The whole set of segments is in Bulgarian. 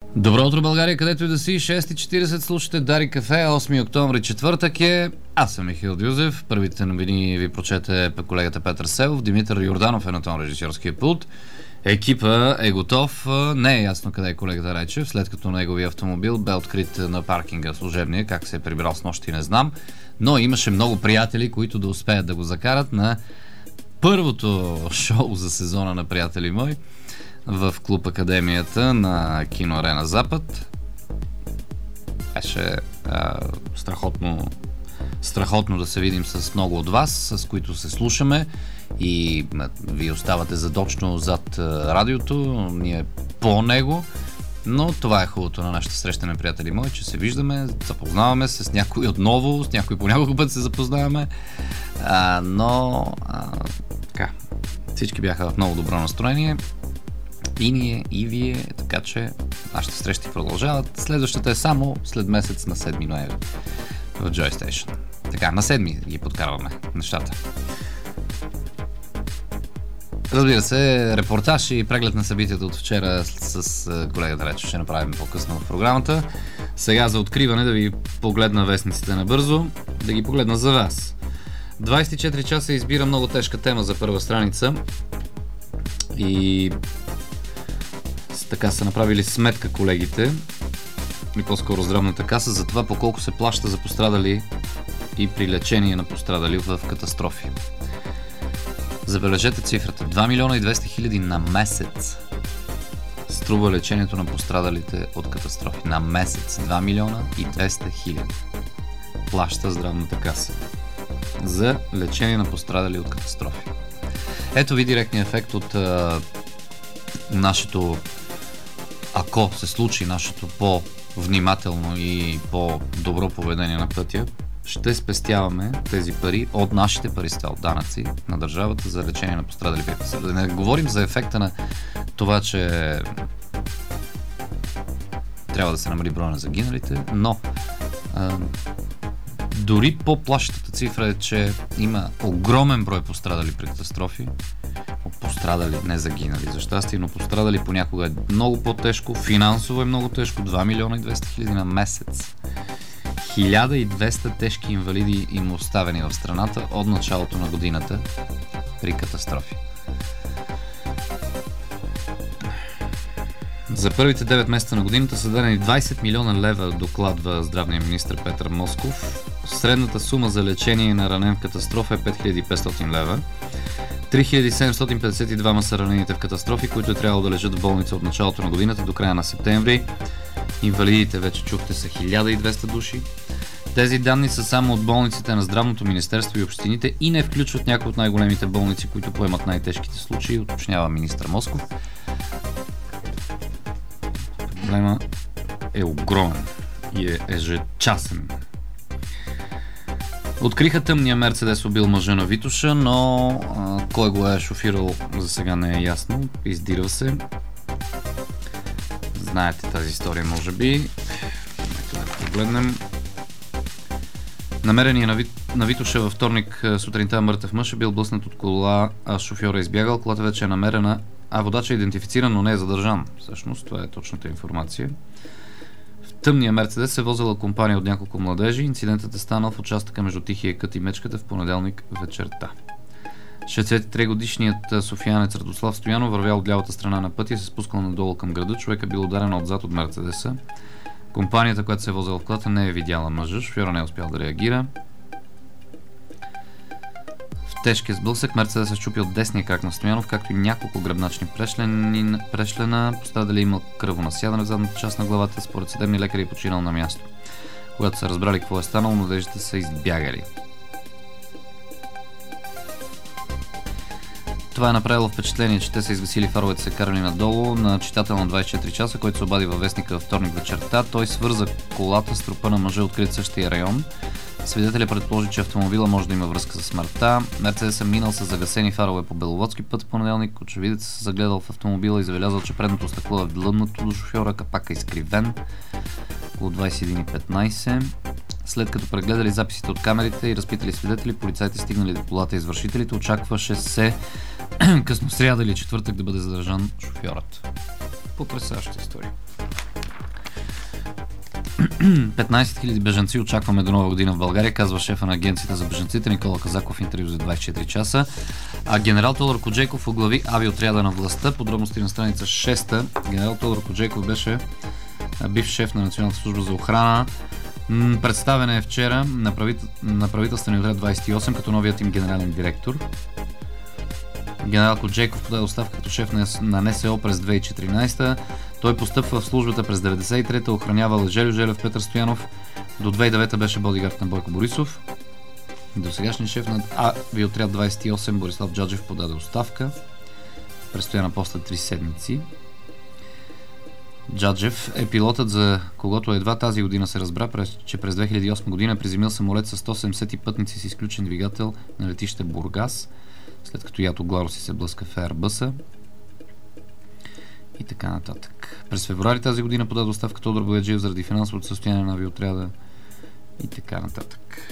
Добро утро, България, където и да си. 6:40 слушате Дарик кафе, 8 октомври, четвъртък е. Аз съм Михаил Дюзев. Първите новини ви прочете колегата Петър Селов. Димитър Йорданов е на тон режисьорския пулт. Екипа е готов. Не е ясно къде е колегата Райчев, след като неговия автомобил бе открит на паркинга служебния. Как се е прибрал с нощи не знам. Но имаше много приятели, които да успеят да го закарат на първото шоу за сезона на Приятели мои в клуб Академията на Кино Арена Запад. Беше страхотно да се видим с много от вас, с които се слушаме и вие оставате задочно зад радиото, ние по него, но това е хубавото на нашите срещи на Приятели мои, че се виждаме, запознаваме се с някой отново, с някой по няколко път се запознаваме, но така, всички бяха в много добро настроение. И ние, и вие, така че нашите срещи продължават. Следващата е само след месец на 7 ноември в Joy Station. Така, на 7 ги подкарваме нещата. Разбира се, репортаж и преглед на събитията от вчера с колегата Речо ще направим по-късно в програмата. Сега за откриване да ви погледна вестниците набързо, да ги погледна за вас. 24 часа избира много тежка тема за първа страница и така са направили сметка колегите и по-скоро здравната каса за това по колко се плаща за пострадали и при лечение на пострадали в катастрофи. Забележете цифрата. 2 милиона и 200 хиляди на месец струва лечението на пострадалите от катастрофи. На месец 2 милиона и 200 хиляди плаща здравната каса за лечение на пострадали от катастрофи. Ето ви директния ефект от нашето, ако се случи нашето по-внимателно и по-добро поведение на пътя, ще спестяваме тези пари от нашите пари, от данъци на държавата за лечение на пострадали. Да не говорим за ефекта на това, че трябва да се намали броя на загиналите, но дори по-плашещата цифра е, че има огромен брой пострадали при катастрофи. Пострадали, не загинали за щастие, но пострадали понякога е много по-тежко, финансово е много тежко, 2 милиона и 200 хиляди на месец. 1200 тежки инвалиди им оставени в страната от началото на годината при катастрофи. За първите 9 месеца на годината са дадени 20 милиона лева, докладва здравния министр Петър Москов. Средната сума за лечение на ранен в катастрофа е 5500 лева. 3752 са ранените в катастрофи, които е трябвало да лежат в болница от началото на годината до края на септември. Инвалидите, вече чухте, са 1200 души. Тези данни са само от болниците на Здравното министерство и общините и не включват някои от най-големите болници, които поемат най-тежките случаи, уточнява министър Москов. Проблема е огромен и е ежечасен. Откриха тъмния Мерцедес убил мъжа на Витоша, но кой го е шофирал за сега не е ясно. Издирва се. Знаете тази история, може би. Нека да погледнем. Намерение на Витоша във вторник сутринта мъртъв мъж е бил блъснат от кола, а шофьора е избягал. Колата вече е намерена, а водачът е идентифициран, но не е задържан. Всъщност, това е точната информация. В тъмния Мерцедес се возила компания от няколко младежи. Инцидентът е станал в участъка между Тихия кът и Мечката в понеделник вечерта. 63-годишният софиянец Радослав Стоянов вървял от лявата страна на пътя и се спускал надолу към града. Човека бил ударен отзад от Мерцедеса. Компанията, която се е возила в колата, не е видяла мъжа. Шофьора не е успял да реагира. В тежкия сблъсък Мерцедес е счупил десния крак на Стоянов, както и няколко гръбначни прешлена. Пострадали има кръвонасядане в задната част на главата. Според съдебни лекари е починал на място. Когато са разбрали какво е станало, младежите са избягали. Това е направило впечатление, че те са изгасили фаровете, се карали надолу. На читател на 24 часа, който се обади във вестника във вторник вечерта, той свърза колата с трупа на мъжа, открит в същия район. Свидетелят предположи, че автомобила може да има връзка с смъртта. Мерцедес е минал с загасени фарове по Беловодски път в понеделник. Очевидец се загледал в автомобила и забелязал, че предното стъкло е вдлъбнато до шофьора, капака изкривен. Около 21:15. След като прегледали записите от камерите и разпитали свидетели, полицайите стигнали до колата и извършителите. Очакваше се късно сряда или четвъртък да бъде задържан шофьорът. Потресаваща история. 15 000 бежанци очакваме до нова година в България, казва шефа на агенцията за бежанците Никола Казаков в интервю за 24 часа. А генерал Тодор Коджейков оглави авиотряда на властта. Подробности на страница 6. Генерал Тодор Коджейков беше бивш шеф на Националната служба за охрана. Представен е вчера на правителствения отряд 28 като новият им генерален директор. Генерал Коджейков подаде оставка като шеф на НСО през 2014. Той постъпва в службата през 1993-та, охранявал Желю Желев, Петър Стоянов. До 2009-та беше бодигард на Бойко Борисов. До сегашният шеф на авиотряд 28 Борислав Джаджев подаде оставка. Престоя на поста 3 седмици. Джаджев е пилотът, за когото едва тази година се разбра, че през 2008 година е приземил самолет с 170 пътници с изключен двигател на летище Бургас, след като Ято Гларо си се блъска в Airbus-а и така нататък. През февруари тази година подаде оставка Тодор Бояджиев заради финансовото състояние на авиотряда и така нататък.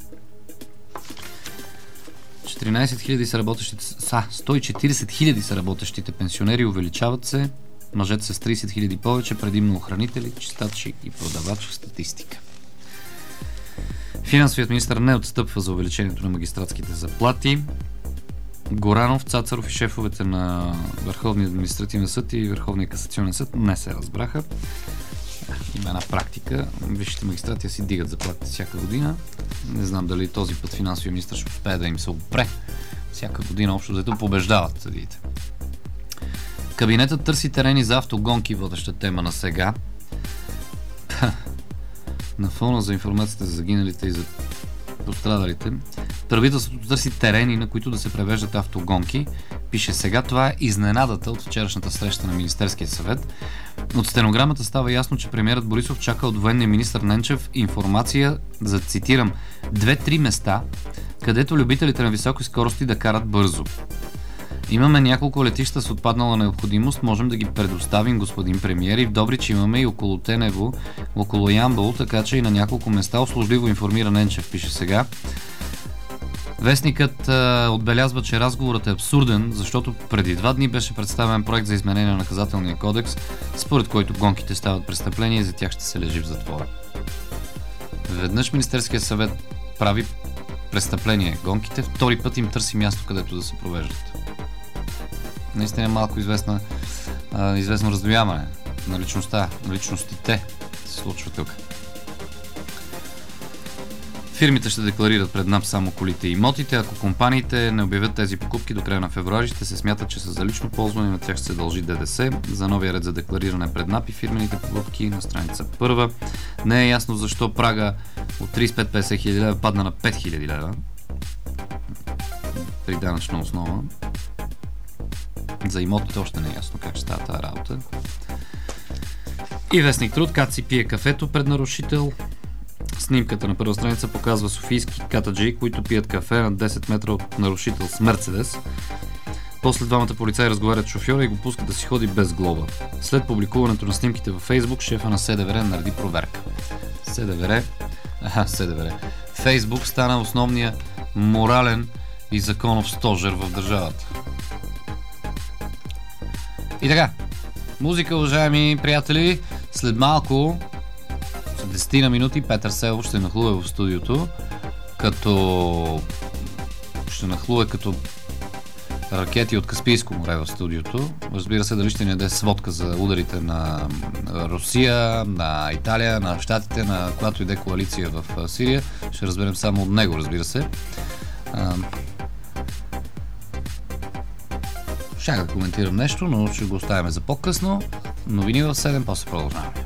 14 000 са работещите, 140 000 са работещите пенсионери, увеличават се, мъжете с 30 000 повече, предимно охранители, чистачи и продавачи в статистика. Финансовият министър не отстъпва за увеличението на магистратските заплати. Горанов, Цацаров и шефовете на Върховния административен съд и Върховния касационен съд не се разбраха. Има една практика. Висшите магистрати си дигат заплатите всяка година. Не знам дали този път финансовия министър ще успее да им се опре. Всяка година общо взето побеждават съдиите. Кабинетът търси терени за автогонки, водеща тема на сега. На фона за информацията за загиналите и за пострадалите, правителството търси терени, на които да се превеждат автогонки. Пише сега, това е изненадата от вчерашната среща на Министерския съвет. От стенограмата става ясно, че премиерът Борисов чака от военния министър Ненчев информация за, цитирам, 2-3 места, където любителите на високи скорости да карат бързо. Имаме няколко летища с отпаднала необходимост, можем да ги предоставим, господин премиер, и в Добрич имаме и около Тенево, около Ямбол, така че и на няколко места услужливо информира Ненчев, пише сега. Вестникът отбелязва, че разговорът е абсурден, защото преди 2 дни беше представен проект за изменение на наказателния кодекс, според който гонките стават престъпления и за тях ще се лежи в затвора. Веднъж Министерския съвет прави престъпление гонките, втори път им търси място, където да се провеждат. Наистина е малко известно раздвояване на личността, на личностите се случва тук. Фирмите ще декларират пред НАП само колите и имотите. Ако компаниите не обявят тези покупки до края на февруари, ще се смятат, че са за лично ползване, на тях ще се дължи ДДС. За новия ред за деклариране пред НАП и фирмените покупки на страница 1. Не е ясно защо прага от 35-50 хиляди лева падна на 5 хиляди лева при данъчна основа. За имотите още не е ясно как ще става тази работа. И вестник Труд, как си пие кафето пред нарушител. Снимката на първа страница показва софийски катаджи, които пият кафе на 10 метра от нарушител с Мерцедес. После двамата полицаи разговарят с шофьора и го пускат да си ходи без глоба. След публикуването на снимките във Фейсбук, шефа на СДВР нареди проверка. СДВР. Фейсбук стана основния морален и законов стожер в държавата. И така, музика, уважаеми приятели, след малко, след 10 на минути, Петър Селов ще нахлуе в студиото, като ракети от Каспийско море в студиото. Разбира се, дали ще ни даде сводка за ударите на Русия, на Италия, на Щатите, на която иде коалиция в Сирия. Ще разберем само от него, разбира се. Ще да коментирам нещо, но ще го оставяме за по-късно. Новини в 7, после продължаваме.